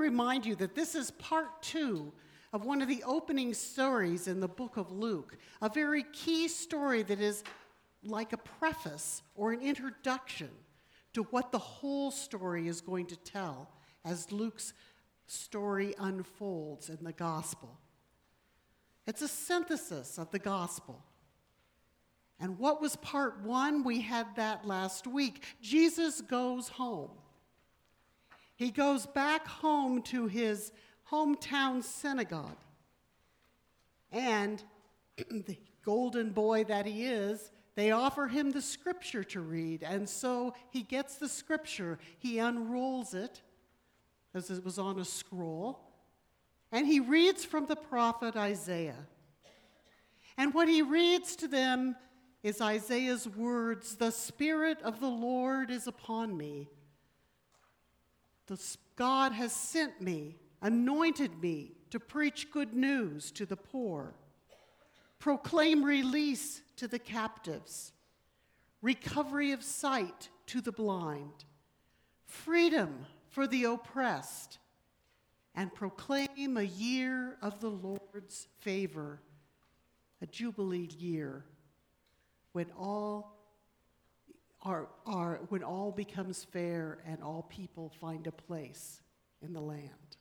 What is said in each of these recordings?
remind you that this is part 2 of one of the opening stories in the book of Luke, a very key story that is like a preface or an introduction to what the whole story is going to tell as Luke's story unfolds in the gospel. It's a synthesis of the gospel. And what was part 1? We had that last week. Jesus goes home. He goes back home to his hometown synagogue. And the golden boy that he is, they offer him the scripture to read. And so he gets the scripture. He unrolls it, as it was on a scroll. And he reads from the prophet Isaiah. And what he reads to them is Isaiah's words, "The Spirit of the Lord is upon me. God has sent me, anointed me to preach good news to the poor, proclaim release to the captives, recovery of sight to the blind, freedom for the oppressed, and proclaim a year of the Lord's favor, a jubilee year, when all becomes fair and all people find a place in the land."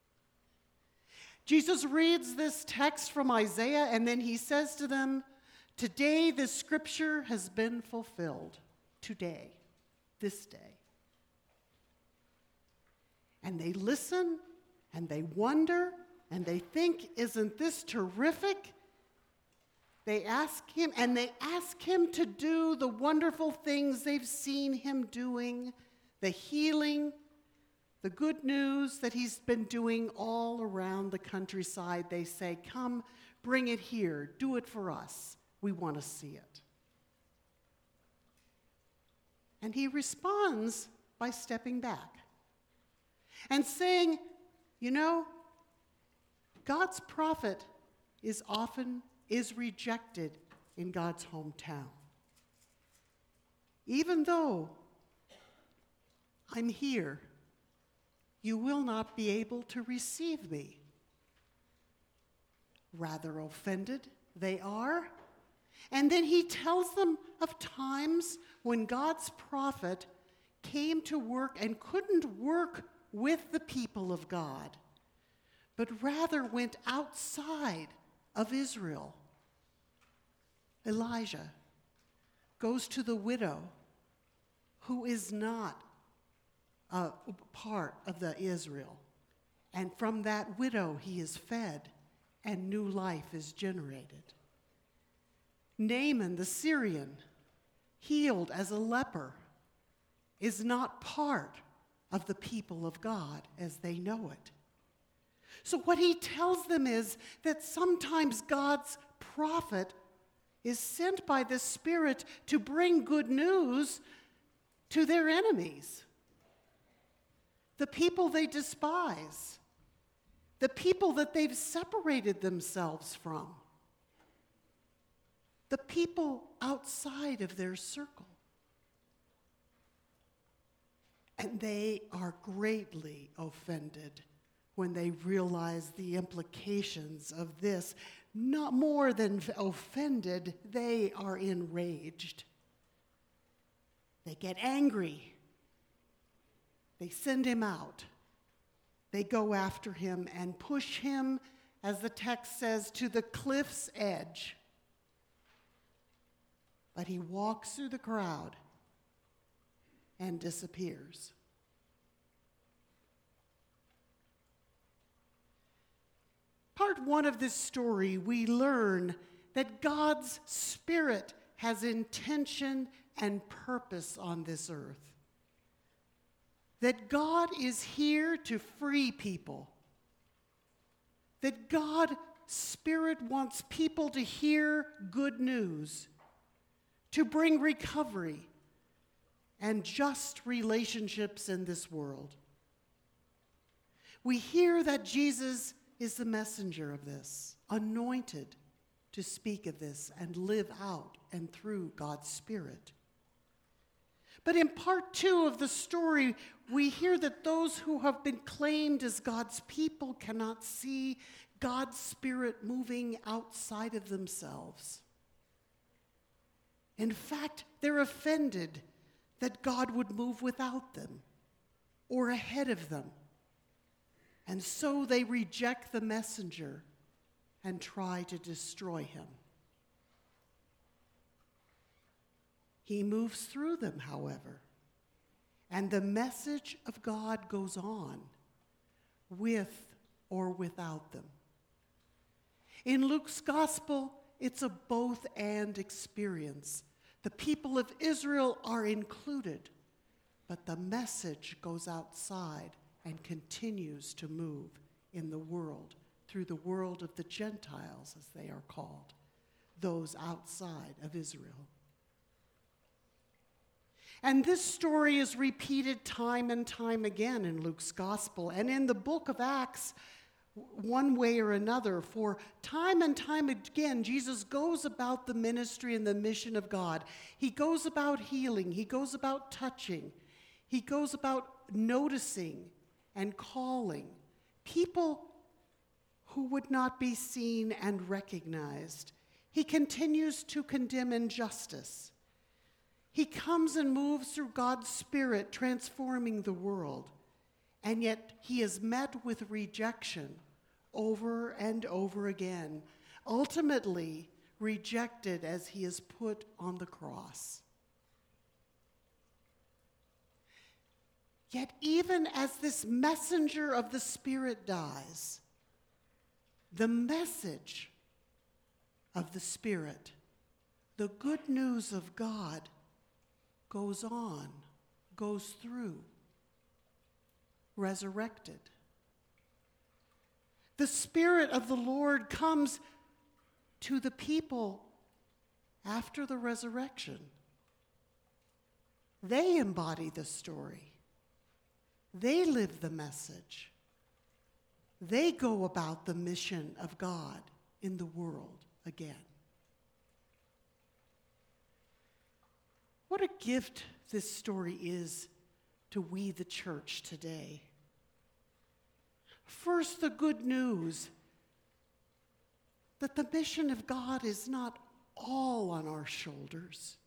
Jesus reads this text from Isaiah, and then he says to them, "Today this scripture has been fulfilled." Today, this day. And they listen, and they wonder, and they think, "Isn't this terrific?" They ask him to do the wonderful things they've seen him doing, the healing, the good news that he's been doing all around the countryside. They say, "Come, bring it here, do it for us. We want to see it." And he responds by stepping back and saying, God's prophet is rejected in God's hometown. Even though I'm here, you will not be able to receive me. Rather offended they are. And then he tells them of times when God's prophet came to work and couldn't work with the people of God, but rather went outside of Israel. Elijah goes to the widow who is not a part of the Israel. And from that widow he is fed and new life is generated. Naaman the Syrian, healed as a leper, is not part of the people of God as they know it. So what he tells them is that sometimes God's prophet is sent by the Spirit to bring good news to their enemies, the people they despise, the people that they've separated themselves from, the people outside of their circle. And they are greatly offended when they realize the implications of this. Not more than offended, they are enraged. They get angry. They send him out. They go after him and push him, as the text says, to the cliff's edge. But he walks through the crowd and disappears. Part 1 of this story, we learn that God's Spirit has intention and purpose on this earth. That God is here to free people. That God's Spirit wants people to hear good news, to bring recovery and just relationships in this world. We hear that Jesus is the messenger of this, anointed to speak of this and live out and through God's Spirit. But in part 2 of the story, we hear that those who have been claimed as God's people cannot see God's Spirit moving outside of themselves. In fact, they're offended that God would move without them or ahead of them. And so they reject the messenger and try to destroy him. He moves through them, however, and the message of God goes on with or without them. In Luke's gospel, it's a both-and experience. The people of Israel are included, but the message goes outside and continues to move in the world, through the world of the Gentiles, as they are called, those outside of Israel. And this story is repeated time and time again in Luke's gospel and in the book of Acts, one way or another. For time and time again, Jesus goes about the ministry and the mission of God. He goes about healing. He goes about touching. He goes about noticing and calling people who would not be seen and recognized. He continues to condemn injustice. He comes and moves through God's Spirit, transforming the world. And yet he is met with rejection over and over again, ultimately rejected as he is put on the cross. Yet even as this messenger of the Spirit dies, the message of the Spirit, the good news of God, goes on, goes through, resurrected. The Spirit of the Lord comes to the people after the resurrection. They embody the story. They live the message. They go about the mission of God in the world again. What a gift this story is to we, the church, today. First, the good news that the mission of God is not all on our shoulders.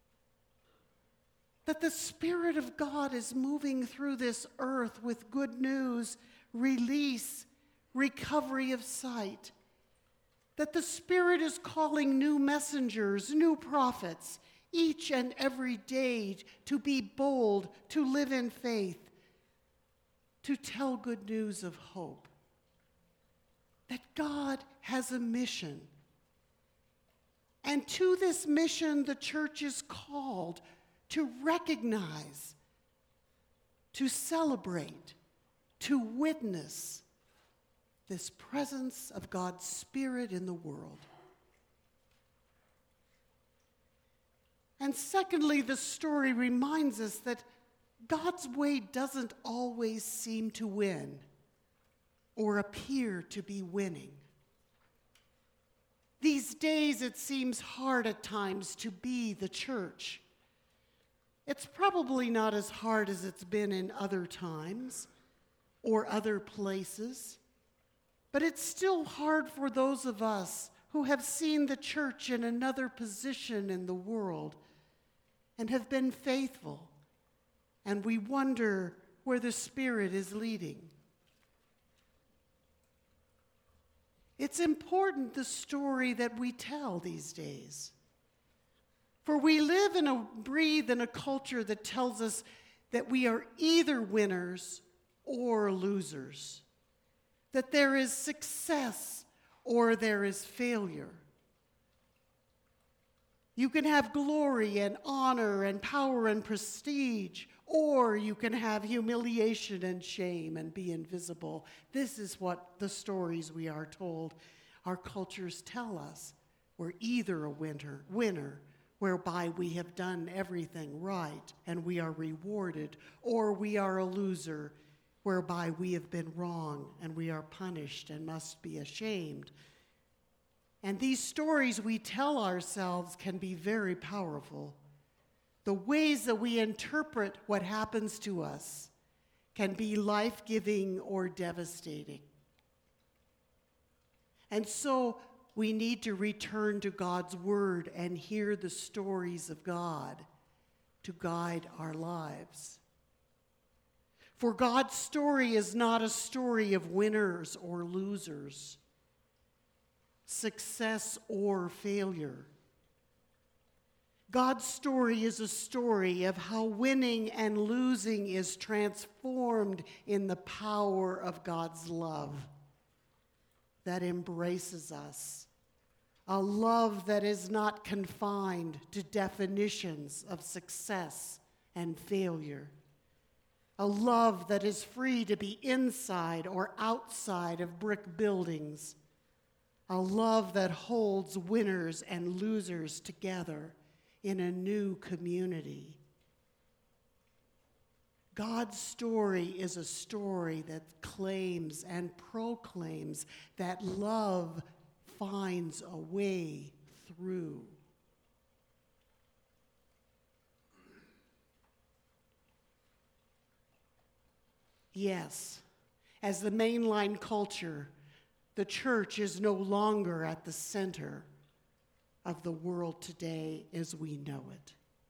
That the Spirit of God is moving through this earth with good news, release, recovery of sight. That the Spirit is calling new messengers, new prophets, each and every day to be bold, to live in faith, to tell good news of hope. That God has a mission. And to this mission, the church is called to recognize, to celebrate, to witness this presence of God's Spirit in the world. And secondly, the story reminds us that God's way doesn't always seem to win or appear to be winning. These days, it seems hard at times to be the church. It's probably not as hard as it's been in other times or other places, but it's still hard for those of us who have seen the church in another position in the world and have been faithful, and we wonder where the Spirit is leading. It's important, the story that we tell these days. For we live breathe in a culture that tells us that we are either winners or losers, that there is success or there is failure. You can have glory and honor and power and prestige, or you can have humiliation and shame and be invisible. This is what the stories we are told our cultures tell us. We're either a winner, whereby we have done everything right and we are rewarded, or we are a loser, whereby we have been wrong and we are punished and must be ashamed. And these stories we tell ourselves can be very powerful. the ways that we interpret what happens to us can be life-giving or devastating. And so we need to return to God's word and hear the stories of God to guide our lives. For God's story is not a story of winners or losers, success or failure. God's story is a story of how winning and losing is transformed in the power of God's love that embraces us, a love that is not confined to definitions of success and failure, a love that is free to be inside or outside of brick buildings, a love that holds winners and losers together in a new community. God's story is a story that claims and proclaims that love finds a way through. Yes, as the mainline culture, the church is no longer at the center of the world today as we know it.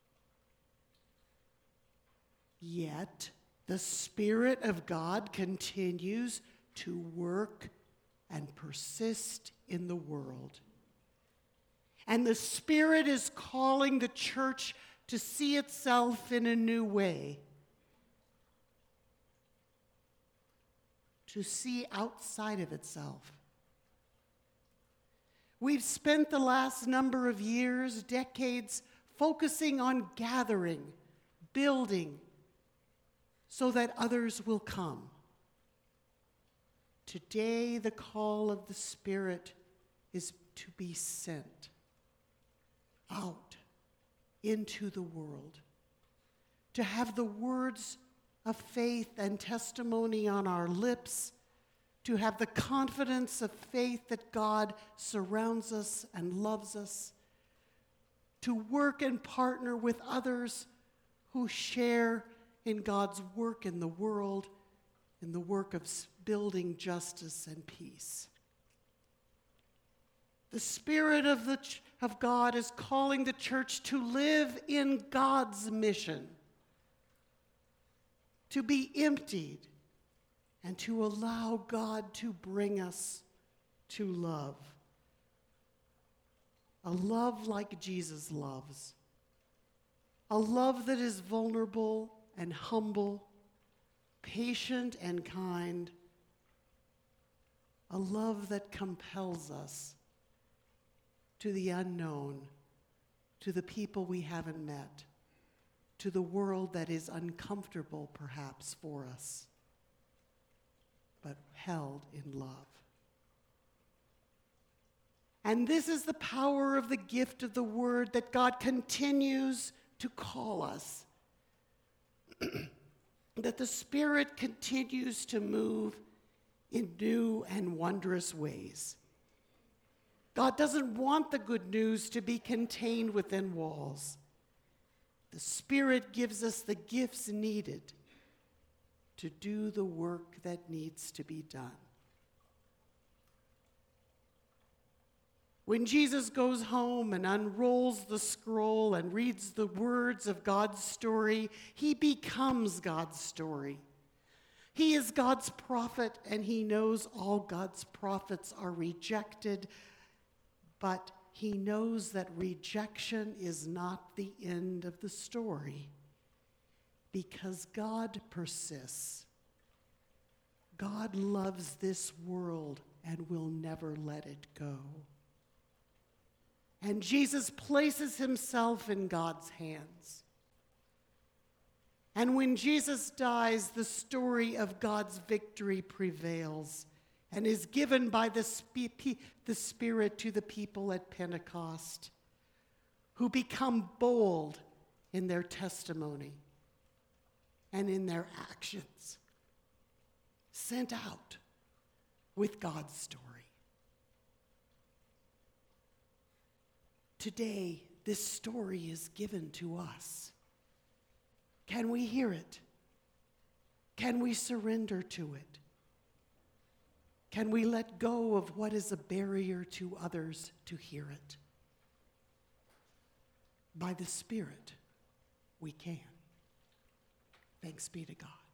Yet, the Spirit of God continues to work and persist in the world. And the Spirit is calling the church to see itself in a new way, to see outside of itself. We've spent the last number of years, decades, focusing on gathering, building, so that others will come. Today, the call of the Spirit is to be sent out into the world, to have the words of faith and testimony on our lips, to have the confidence of faith that God surrounds us and loves us, to work and partner with others who share in God's work in the world, in the work of building justice and peace. The Spirit of God is calling the church to live in God's mission, to be emptied, and to allow God to bring us to love. A love like Jesus loves. A love that is vulnerable and humble, patient and kind. A love that compels us to the unknown, to the people we haven't met, to the world that is uncomfortable perhaps for us, but held in love. And this is the power of the gift of the word, that God continues to call us, that the Spirit continues to move in new and wondrous ways. God doesn't want the good news to be contained within walls. The Spirit gives us the gifts needed to do the work that needs to be done. When Jesus goes home and unrolls the scroll and reads the words of God's story, he becomes God's story. He is God's prophet, and he knows all God's prophets are rejected, but he knows that rejection is not the end of the story, because God persists. God loves this world and will never let it go. And Jesus places himself in God's hands. And when Jesus dies, the story of God's victory prevails and is given by the Spirit to the people at Pentecost, who become bold in their testimony and in their actions, sent out with God's story. Today, this story is given to us. Can we hear it? Can we surrender to it? Can we let go of what is a barrier to others to hear it? By the Spirit, we can. Thanks be to God.